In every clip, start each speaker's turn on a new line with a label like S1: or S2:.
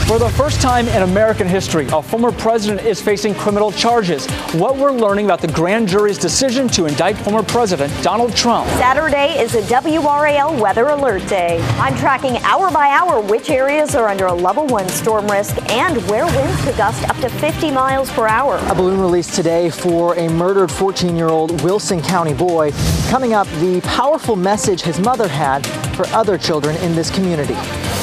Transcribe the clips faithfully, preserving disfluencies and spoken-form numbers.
S1: For the first time in American history, a former president is facing criminal charges. What we're learning about the grand jury's decision to indict former President Donald Trump.
S2: Saturday is a W R A L weather alert day. I'm tracking hour by hour which areas are under a level one storm risk and where winds could gust up to fifty miles per hour.
S3: A balloon released today for a murdered fourteen-year-old Wilson County boy. Coming up, the powerful message his mother had for other children in this community.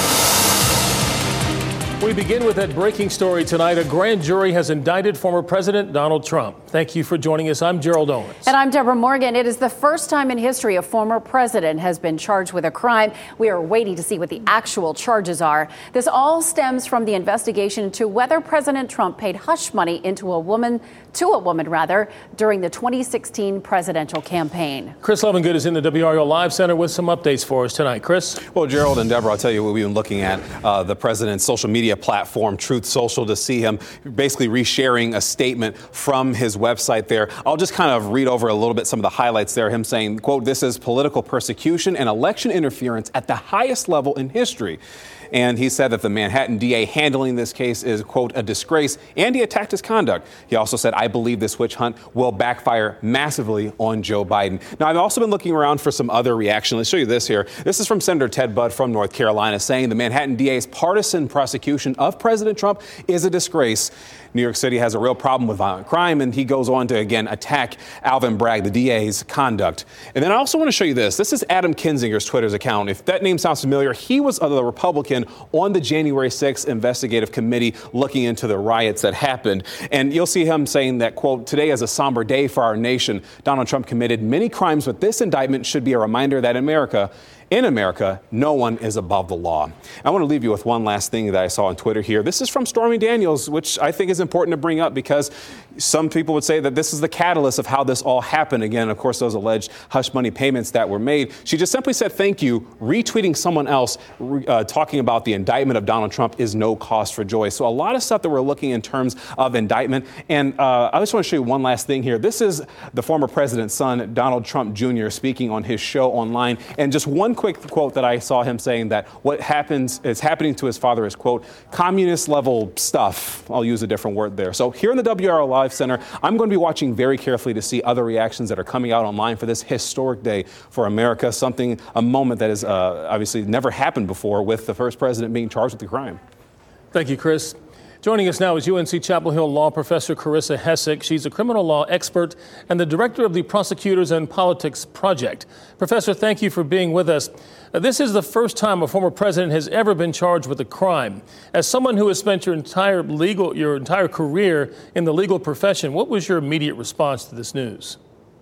S4: We begin with that breaking story tonight. A grand jury has indicted former President Donald Trump. Thank you for joining us. I'm Gerald Owens.
S5: And I'm Deborah Morgan. It is the first time in history a former president has been charged with a crime. We are waiting to see what the actual charges are. This all stems from the investigation into whether President Trump paid hush money into a woman, to a woman rather, during the twenty sixteen presidential campaign. Chris Lovingood is in the W R A L Live Center with some updates for us tonight. Chris?
S6: Well, Gerald and Deborah, I'll tell you what we've been looking at, uh, the president's social media platform, Truth Social, to see him basically resharing a statement from his website there. I'll just kind of read over a little bit some of the highlights there. Him saying, quote, "This is political persecution and election interference at the highest level in history." And he said that the Manhattan D A handling this case is, quote, "a disgrace," and he attacked his conduct. He also said, "I believe this witch hunt will backfire massively on Joe Biden." Now, I've also been looking around for some other reaction. Let's show you this here. This is from Senator Ted Budd from North Carolina, saying the Manhattan D A's partisan prosecution of President Trump is a disgrace. New York City has a real problem with violent crime, and he goes on to, again, attack Alvin Bragg, the D A's conduct. And then I also want to show you this. This is Adam Kinzinger's Twitter's account. If that name sounds familiar, he was the Republican on the January sixth investigative committee looking into the riots that happened. And you'll see him saying that, quote, "Today is a somber day for our nation. Donald Trump committed many crimes, but this indictment should be a reminder that America In America, no one is above the law." I want to leave you with one last thing that I saw on Twitter here. This is from Stormy Daniels, which I think is important to bring up because some people would say that this is the catalyst of how this all happened. Again, of course, those alleged hush money payments that were made. She just simply said, "Thank you," retweeting someone else uh, talking about the indictment of Donald Trump is no cause for joy. So a lot of stuff that we're looking in terms of indictment. And uh, I just want to show you one last thing here. This is the former president's son, Donald Trump Junior, speaking on his show online. And just one quick quote that I saw him saying that what happens is happening to his father is, quote, "communist level stuff." I'll use a different word there. So here in the W R A L Live Center, I'm going to be watching very carefully to see other reactions that are coming out online for this historic day for America, something, a moment that has uh, obviously never happened before with the first president being charged with the crime.
S4: Thank you, Chris. Joining us now is U N C Chapel Hill law professor Carissa Hessek. She's a criminal law expert and the director of the Prosecutors and Politics Project. Professor, thank you for being with us. Uh, this is the first time a former president has ever been charged with a crime. As someone who has spent your entire legal, your entire career in the legal profession, what was your immediate response to this news?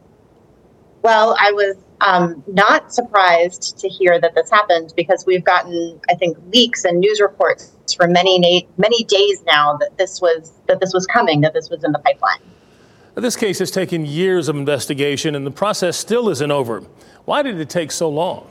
S7: Well, I was um, not surprised to hear that this happened because we've gotten, I think, leaks and news reports for many na- many days now that this was that this was coming, that this was in the pipeline.
S4: This case has taken years of investigation, and the process still isn't over. Why did it take so long?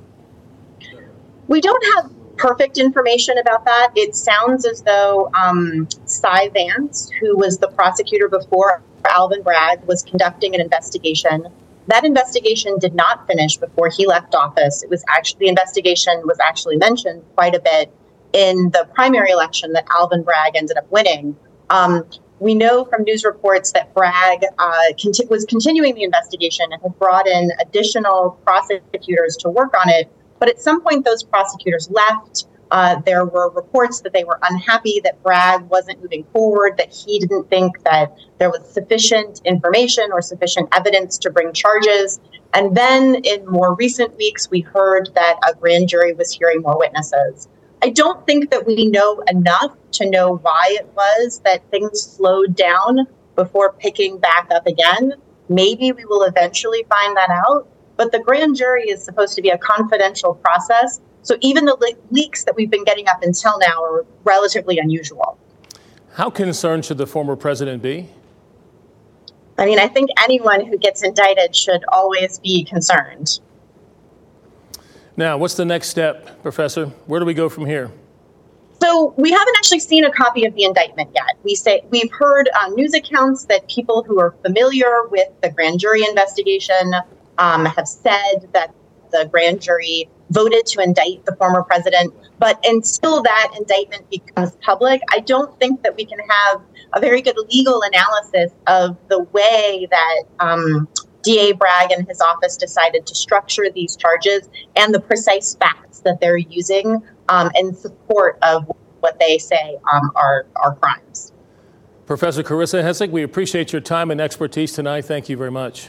S7: We don't have perfect information about that. It sounds as though um, Cy Vance, who was the prosecutor before Alvin Bragg, was conducting an investigation. That investigation did not finish before he left office. It was actually, the investigation was actually mentioned quite a bit in the primary election that Alvin Bragg ended up winning. Um, we know from news reports that Bragg uh, conti- was continuing the investigation and had brought in additional prosecutors to work on it. But at some point, those prosecutors left. Uh, there were reports that they were unhappy that Bragg wasn't moving forward, that he didn't think that there was sufficient information or sufficient evidence to bring charges. And then in more recent weeks, we heard that a grand jury was hearing more witnesses. I don't think that we know enough to know why it was that things slowed down before picking back up again. Maybe we will eventually find that out. But the grand jury is supposed to be a confidential process. So even the le- leaks that we've been getting up until now are relatively unusual.
S4: How concerned should the former president be?
S7: I mean, I think anyone who gets indicted should always be concerned.
S4: Now, what's the next step, Professor? Where do we go from here?
S7: So we haven't actually seen a copy of the indictment yet. We say we've heard on news accounts that people who are familiar with the grand jury investigation um, have said that the grand jury voted to indict the former president. But until that indictment becomes public, I don't think that we can have a very good legal analysis of the way that um, D A Bragg and his office decided to structure these charges and the precise facts that they're using um, in support of what they say um, are, are crimes.
S4: Professor Carissa Hessig, we appreciate your time and expertise tonight. Thank you very much.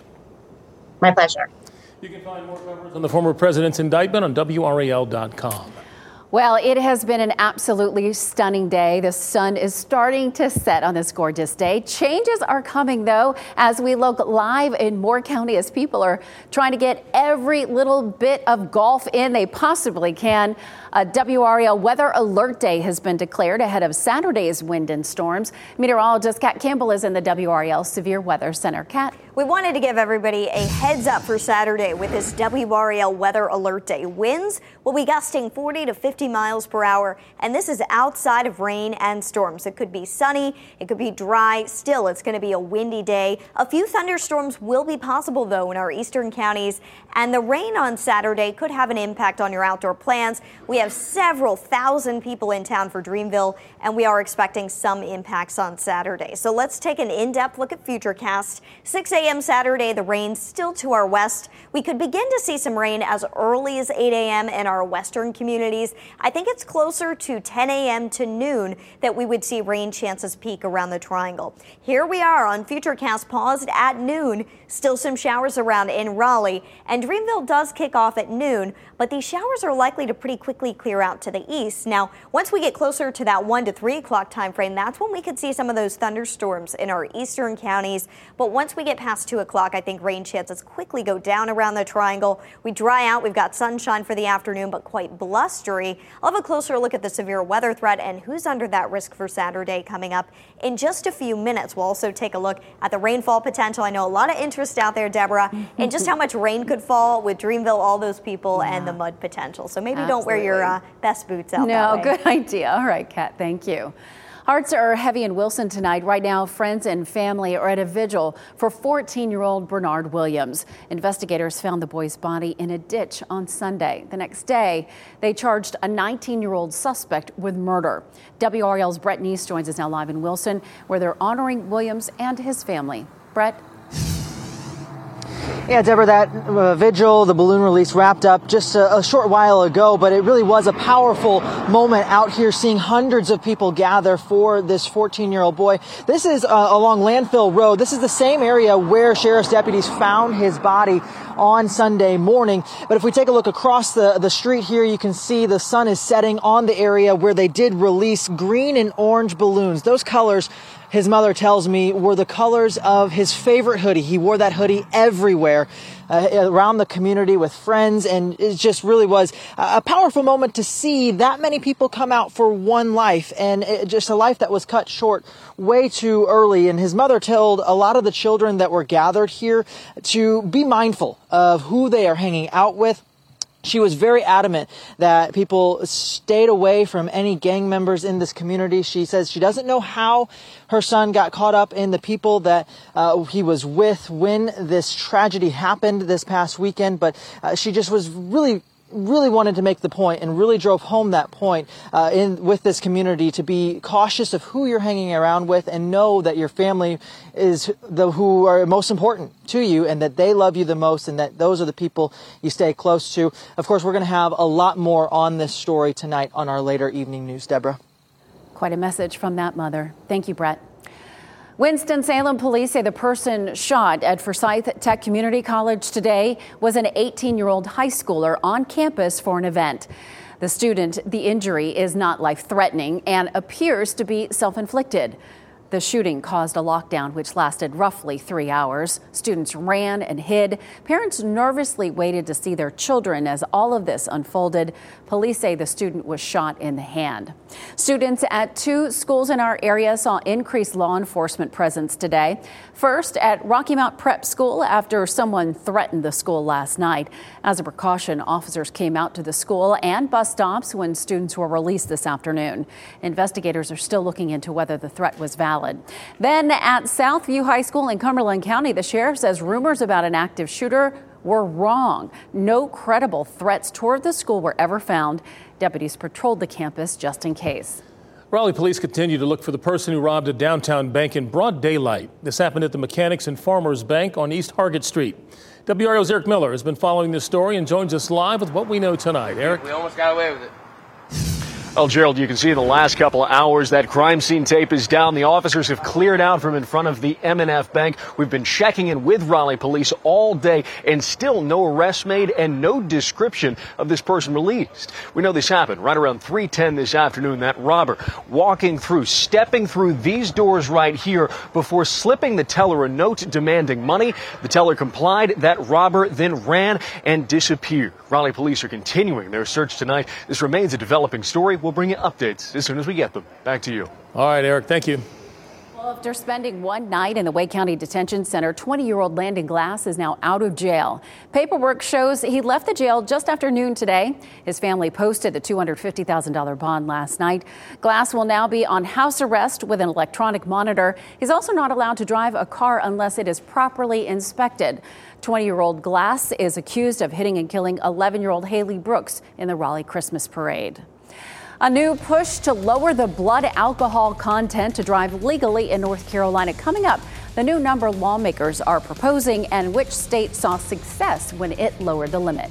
S7: My pleasure.
S4: You can find more coverage on the former president's indictment on W R A L dot com.
S5: Well, it has been an absolutely stunning day. The sun is starting to set on this gorgeous day. Changes are coming, though, as we look live in Moore County as people are trying to get every little bit of golf in they possibly can. A W R A L Weather Alert Day has been declared ahead of Saturday's wind and storms. Meteorologist Kat Campbell is in the W R A L Severe Weather Center. Kat.
S2: We wanted to give everybody a heads up for Saturday with this W R A L Weather Alert Day. Winds will be gusting forty to fifty miles per hour, and this is outside of rain and storms. It could be sunny, it could be dry. Still, it's going to be a windy day. A few thunderstorms will be possible, though, in our eastern counties, and the rain on Saturday could have an impact on your outdoor plans. We have several thousand people in town for Dreamville, and we are expecting some impacts on Saturday. So let's take an in-depth look at Futurecast. six a.m. Saturday, the rain still to our west. We could begin to see some rain as early as eight a.m. in our western communities. I think it's closer to ten a.m. to noon that we would see rain chances peak around the triangle. Here we are on Futurecast, paused at noon. Still some showers around in Raleigh, and Dreamville does kick off at noon, but these showers are likely to pretty quickly clear out to the east. Now, once we get closer to that one to three o'clock time frame, that's when we could see some of those thunderstorms in our eastern counties. But once we get past two o'clock, I think rain chances quickly go down around the triangle. We dry out. We've got sunshine for the afternoon, but quite blustery. I'll have a closer look at the severe weather threat and who's under that risk for Saturday coming up in just a few minutes. We'll also take a look at the rainfall potential. I know a lot of interest out there, Deborah, and just how much rain could fall with Dreamville, all those people, yeah. and the mud potential. So maybe
S5: Absolutely.
S2: Don't wear your uh, best boots out.
S5: No,
S2: that way.
S5: Good idea. All right, Kat, thank you. Hearts are heavy in Wilson tonight. Right now, friends and family are at a vigil for fourteen-year-old Bernard Williams. Investigators found the boy's body in a ditch on Sunday. The next day, they charged a nineteen-year-old suspect with murder. W R A L's Brett Neese joins us now live in Wilson, where they're honoring Williams and his family. Brett?
S3: Yeah, Deborah, that uh, vigil, the balloon release wrapped up just a, a short while ago, but it really was a powerful moment out here seeing hundreds of people gather for this fourteen-year-old boy. This is uh, along Landfill Road. This is the same area where sheriff's deputies found his body on Sunday morning. But if we take a look across the, the street here, you can see the sun is setting on the area where they did release green and orange balloons. Those colors, his mother tells me, were the colors of his favorite hoodie. He wore that hoodie everywhere uh, around the community with friends, and it just really was a powerful moment to see that many people come out for one life, and it, just a life that was cut short way too early. And his mother told a lot of the children that were gathered here to be mindful of who they are hanging out with. She was very adamant that people stayed away from any gang members in this community. She says she doesn't know how her son got caught up in the people that uh, he was with when this tragedy happened this past weekend, but uh, she just was really really wanted to make the point and really drove home that point uh, in with this community to be cautious of who you're hanging around with and know that your family is the who are most important to you and that they love you the most and that those are the people you stay close to. Of course, we're going to have a lot more on this story tonight on our later evening news. Deborah.
S5: Quite a message from that mother. Thank you, Brett. Winston-Salem police say the person shot at Forsyth Tech Community College today was an eighteen-year-old high schooler on campus for an event. The student, the injury is not life-threatening and appears to be self-inflicted. The shooting caused a lockdown which lasted roughly three hours. Students ran and hid. Parents nervously waited to see their children as all of this unfolded. Police say the student was shot in the hand. Students at two schools in our area saw increased law enforcement presence today. First, at Rocky Mount Prep School after someone threatened the school last night. As a precaution, officers came out to the school and bus stops when students were released this afternoon. Investigators are still looking into whether the threat was valid. Then at Southview High School in Cumberland County, the sheriff says rumors about an active shooter were wrong. No credible threats toward the school were ever found. Deputies patrolled the campus just in case.
S4: Raleigh police continue to look for the person who robbed a downtown bank in broad daylight. This happened at the Mechanics and Farmers Bank on East Hargett Street. W R Al's Eric Miller has been following this story and joins us live with what we know tonight. Eric?
S8: We almost got away with it.
S9: Well, Gerald, you can see in the last couple of hours that crime scene tape is down. The officers have cleared out from in front of the M and F Bank. We've been checking in with Raleigh police all day and still no arrest made and no description of this person released. We know this happened right around three ten this afternoon. That robber walking through, stepping through these doors right here before slipping the teller a note demanding money. The teller complied. That robber then ran and disappeared. Raleigh police are continuing their search tonight. This remains a developing story. We'll bring you updates as soon as we get them. Back to you.
S4: All right, Eric, thank you.
S5: Well, after spending one night in the Wake County Detention Center, twenty-year-old Landon Glass is now out of jail. Paperwork shows he left the jail just after noon today. His family posted the two hundred fifty thousand dollars bond last night. Glass will now be on house arrest with an electronic monitor. He's also not allowed to drive a car unless it is properly inspected. twenty-year-old Glass is accused of hitting and killing eleven-year-old Haley Brooks in the Raleigh Christmas parade. A new push to lower the blood alcohol content to drive legally in North Carolina coming up. The new number lawmakers are proposing and which state saw success when it lowered the limit.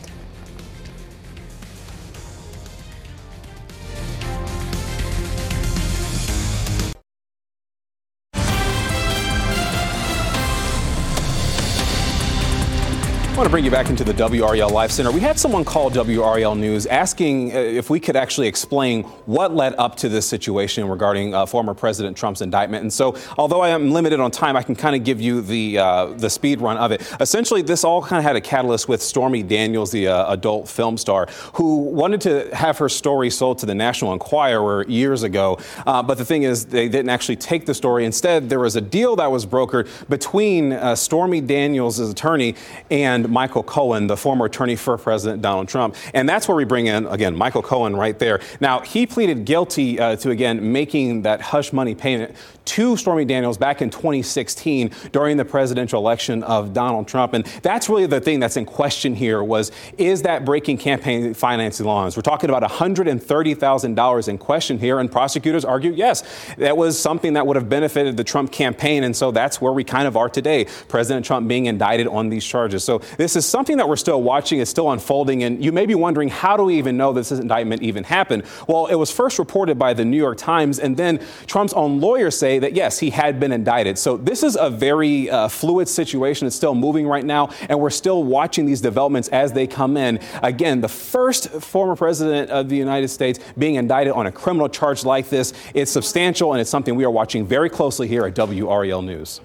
S6: I want to bring you back into the W R A L Live Center. We had someone call W R A L News asking if we could actually explain what led up to this situation regarding uh, former President Trump's indictment. And so, although I am limited on time, I can kind of give you the uh, the speed run of it. Essentially, this all kind of had a catalyst with Stormy Daniels, the uh, adult film star, who wanted to have her story sold to the National Enquirer years ago. Uh, but the thing is, they didn't actually take the story. Instead, there was a deal that was brokered between uh, Stormy Daniels' attorney and Michael Cohen, the former attorney for President Donald Trump. And that's where we bring in, again, Michael Cohen right there. Now, he pleaded guilty uh, to, again, making that hush money payment to Stormy Daniels back in twenty sixteen during the presidential election of Donald Trump. And that's really the thing that's in question here was, is that breaking campaign financing laws? We're talking about one hundred thirty thousand dollars in question here. And prosecutors argue, yes, that was something that would have benefited the Trump campaign. And so that's where we kind of are today, President Trump being indicted on these charges. So this is something that we're still watching. It's still unfolding. And you may be wondering, how do we even know this indictment even happened? Well, it was first reported by the New York Times. And then Trump's own lawyers say that, yes, he had been indicted. So this is a very uh, fluid situation. It's still moving right now. And we're still watching these developments as they come in. Again, the first former president of the United States being indicted on a criminal charge like this. It's substantial, and it's something we are watching very closely here at W R A L News.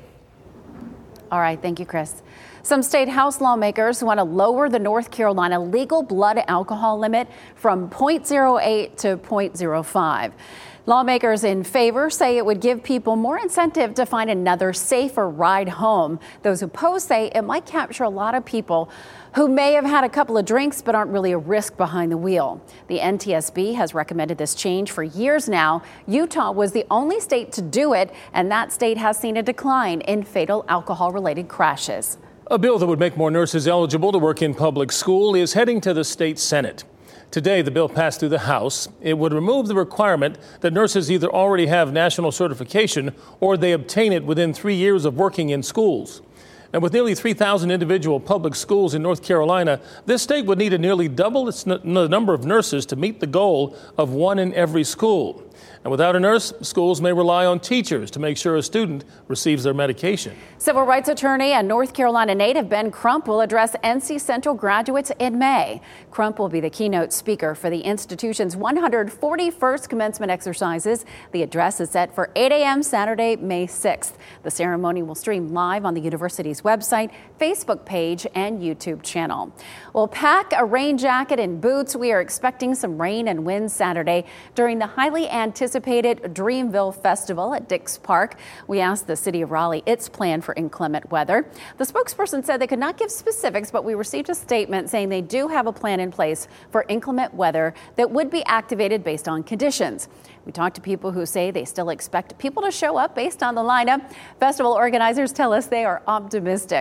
S5: All right. Thank you, Chris. Some state house lawmakers want to lower the North Carolina legal blood alcohol limit from zero point zero eight to zero point zero five. Lawmakers in favor say it would give people more incentive to find another safer ride home. Those who oppose say it might capture a lot of people who may have had a couple of drinks but aren't really a risk behind the wheel. The N T S B has recommended this change for years now. Utah was the only state to do it, and that state has seen a decline in fatal alcohol-related crashes.
S4: A bill that would make more nurses eligible to work in public school is heading to the state Senate. Today, the bill passed through the House. It would remove the requirement that nurses either already have national certification or they obtain it within three years of working in schools. And with nearly three thousand individual public schools in North Carolina, this state would need to nearly double its n- the number of nurses to meet the goal of one in every school. And without a nurse, schools may rely on teachers to make sure a student receives their medication.
S5: Civil rights attorney and North Carolina native Ben Crump will address N C Central graduates in May. Crump will be the keynote speaker for the institution's one hundred forty-first commencement exercises. The address is set for eight a.m. Saturday, May sixth. The ceremony will stream live on the university's website, Facebook page, and YouTube channel. Well, pack a rain jacket and boots. We are expecting some rain and wind Saturday during the highly anticipated Dreamville Festival at Dix Park. We asked the city of Raleigh its plan for inclement weather. The spokesperson said they could not give specifics, but we received a statement saying they do have a plan in place for inclement weather that would be activated based on conditions. We talked to people who say they still expect people to show up based on the lineup. Festival organizers tell us they are optimistic.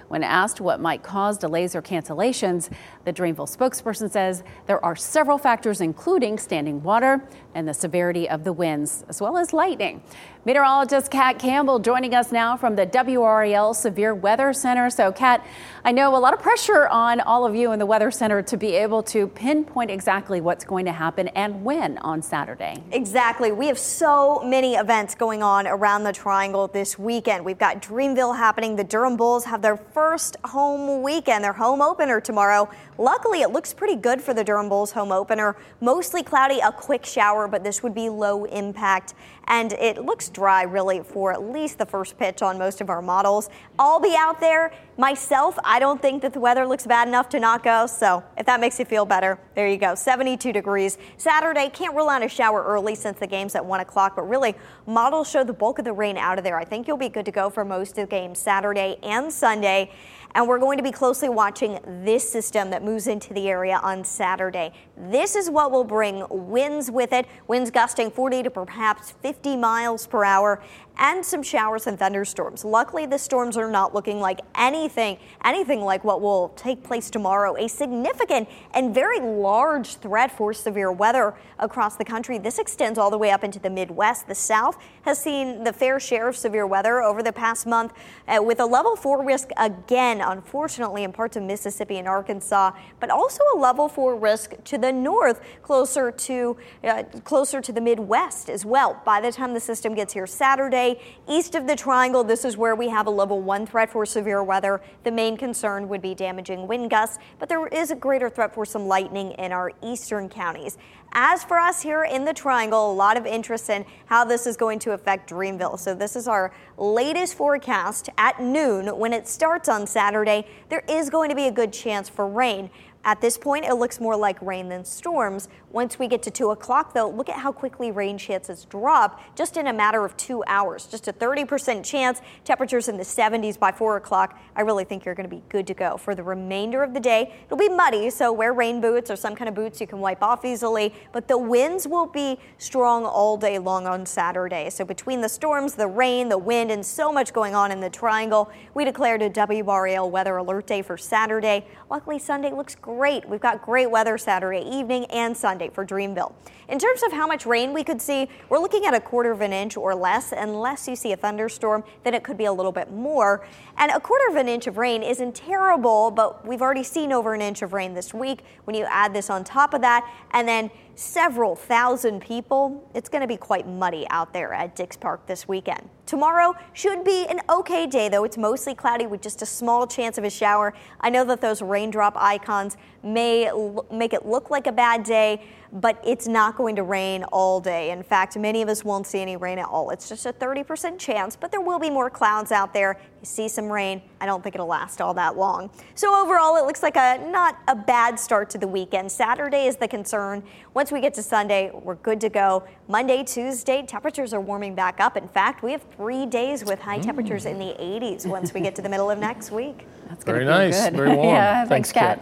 S5: When asked what might cause delays or cancellations, the Dreamville spokesperson says there are several factors, including standing water and the severity of the winds, as well as lightning. Meteorologist Kat Campbell joining us now from the W R A L Severe Weather Center. So, Kat, I know a lot of pressure on all of you in the Weather Center to be able to pinpoint exactly what's going to happen and when on Saturday.
S2: Exactly. We have so many events going on around the Triangle this weekend. We've got Dreamville happening. The Durham Bulls have their first home weekend, their home opener tomorrow. Luckily, it looks pretty good for the Durham Bulls home opener. Mostly cloudy, a quick shower, but this would be low impact. And it looks dry, really, for at least the first pitch on most of our models. I'll be out there. Myself, I don't think that the weather looks bad enough to not go. So if that makes you feel better, there you go. seventy-two degrees. Saturday, can't rule out a shower early since the game's at one o'clock. But really, models show the bulk of the rain out of there. I think you'll be good to go for most of the game Saturday and Sunday. And we're going to be closely watching this system that moves into the area on Saturday. This is what will bring winds with it, winds gusting forty to perhaps fifty miles per hour, and some showers and thunderstorms. Luckily, the storms are not looking like anything, anything like what will take place tomorrow. A significant and very large threat for severe weather across the country. This extends all the way up into the Midwest. The South has seen the fair share of severe weather over the past month, uh, with a level four risk again, unfortunately, in parts of Mississippi and Arkansas, but also a level four risk to the north, closer to uh, closer to the Midwest as well. By the time the system gets here Saturday, east of the Triangle, this is where we have a level one threat for severe weather. The main concern would be damaging wind gusts, but there is a greater threat for some lightning in our eastern counties. As for us here in the Triangle, a lot of interest in how this is going to affect Dreamville. So this is our latest forecast at noon. When it starts on Saturday, there is going to be a good chance for rain. At this point, it looks more like rain than storms. Once we get to two o'clock, though, look at how quickly rain chances drop just in a matter of two hours. Just a thirty percent chance, temperatures in the seventies by four o'clock. I really think you're going to be good to go for the remainder of the day. It'll be muddy, so wear rain boots or some kind of boots you can wipe off easily. But the winds will be strong all day long on Saturday. So between the storms, the rain, the wind, and so much going on in the Triangle, we declared a W R A L weather alert day for Saturday. Luckily, Sunday looks great. We've got great weather Saturday evening and Sunday for Dreamville. In terms of how much rain we could see, we're looking at a quarter of an inch or less. Unless you see a thunderstorm, then it could be a little bit more. And a quarter of an inch of rain isn't terrible, but we've already seen over an inch of rain this week. When you add this on top of that, and then several thousand people, it's going to be quite muddy out there at Dix Park this weekend. Tomorrow should be an okay day, though. It's mostly cloudy with just a small chance of a shower. I know that those raindrop icons may l- make it look like a bad day, but it's not going to rain all day. In fact, many of us won't see any rain at all. It's just a thirty percent chance, but there will be more clouds out there. You see some rain. I don't think it'll last all that long. So overall, it looks like a not a bad start to the weekend. Saturday is the concern. Once we get to Sunday, we're good to go. Monday, Tuesday, temperatures are warming back up. In fact, we have three days with high temperatures in the eighties once we get to the middle of next week.
S5: That's
S4: very nice,
S5: good.
S4: very warm.
S5: Yeah,
S4: thanks,
S5: Kat.
S4: Kat.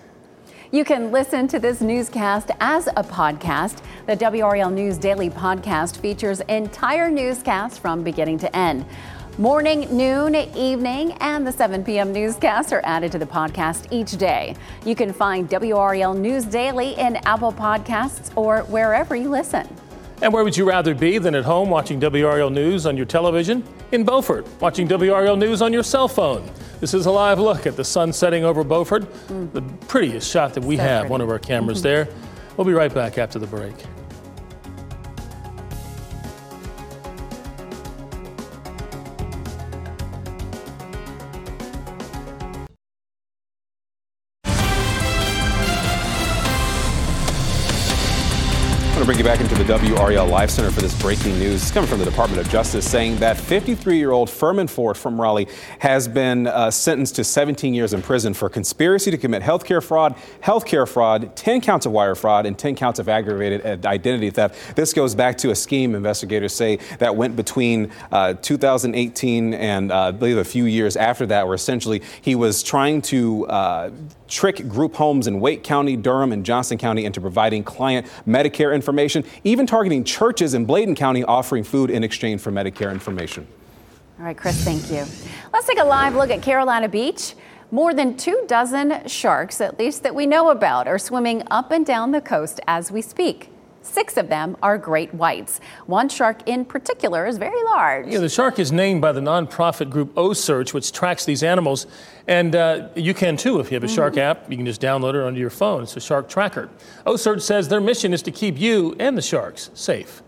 S5: You can listen to this newscast as a podcast. The W R A L News Daily podcast features entire newscasts from beginning to end. Morning, noon, evening, and the seven p.m. newscasts are added to the podcast each day. You can find W R A L News Daily in Apple Podcasts or wherever you listen.
S4: And where would you rather be than at home watching W R A L News on your television? In Beaufort, watching W R A L News on your cell phone. This is a live look at the sun setting over Beaufort. Mm. The prettiest shot that we so have, pretty. One of our cameras mm-hmm. there. We'll be right back after the break.
S6: To bring you back into the W R A L Live Center for this breaking news. It's coming from the Department of Justice saying that fifty-three-year-old Furman Ford from Raleigh has been uh, sentenced to seventeen years in prison for conspiracy to commit healthcare fraud, healthcare fraud, ten counts of wire fraud, and ten counts of aggravated identity theft. This goes back to a scheme, investigators say, that went between uh, two thousand eighteen and uh, I believe a few years after that, where essentially he was trying to uh, trick group homes in Wake County, Durham, and Johnson County into providing client Medicare information, even targeting churches in Bladen County offering food in exchange for Medicare information.
S5: All right, Chris, thank you. Let's take a live look at Carolina Beach. More than two dozen sharks, at least that we know about, are swimming up and down the coast as we speak. Six of them are great whites. One shark in particular is very large.
S4: Yeah, the shark is named by the nonprofit group OCEARCH, which tracks these animals. And uh, you can too if you have a shark app. You can just download it onto your phone. It's a shark tracker. OCEARCH says their mission is to keep you and the sharks safe.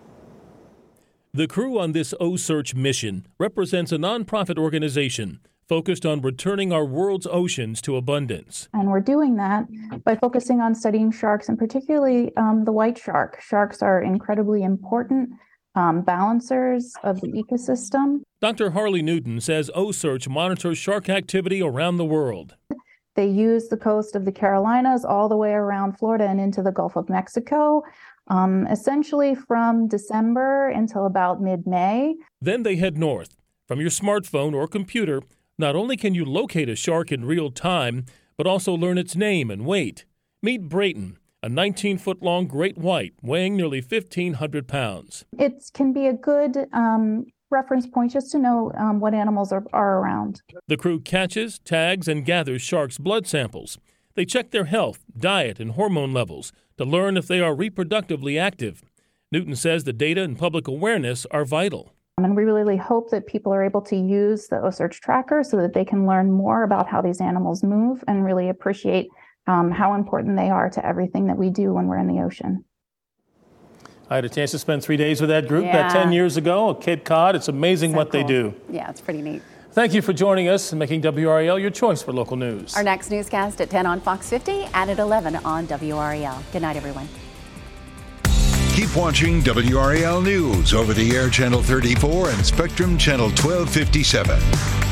S8: The crew on this OCEARCH mission represents a nonprofit organization focused on returning our world's oceans to abundance.
S10: And we're doing that by focusing on studying sharks, and particularly um, the white shark. Sharks are incredibly important um, balancers of the ecosystem.
S8: Doctor Harley Newton says OCEARCH monitors shark activity around the world.
S10: They use the coast of the Carolinas all the way around Florida and into the Gulf of Mexico, um, essentially from December until about mid-May.
S8: Then they head north. From your smartphone or computer, not only can you locate a shark in real time, but also learn its name and weight. Meet Brayton, a nineteen-foot-long great white weighing nearly fifteen hundred pounds.
S10: It can be a good um, reference point just to know um, what animals are, are around.
S8: The crew catches, tags, and gathers sharks' blood samples. They check their health, diet, and hormone levels to learn if they are reproductively active. Newton says the data and public awareness are vital.
S10: And we really hope that people are able to use the OCEARCH tracker so that they can learn more about how these animals move and really appreciate um, how important they are to everything that we do when we're in the ocean.
S4: I had a chance to spend three days with that group
S5: Yeah.
S4: about ten years ago at Cape Cod. It's amazing
S5: So
S4: what they
S5: cool.
S4: do.
S5: Yeah, it's pretty neat.
S4: Thank you for joining us and making W R A L your choice for local news.
S5: Our next newscast at ten on Fox fifty and at eleven on W R A L. Good night, everyone.
S11: Keep watching W R A L News over the air Channel thirty-four and Spectrum Channel twelve fifty-seven.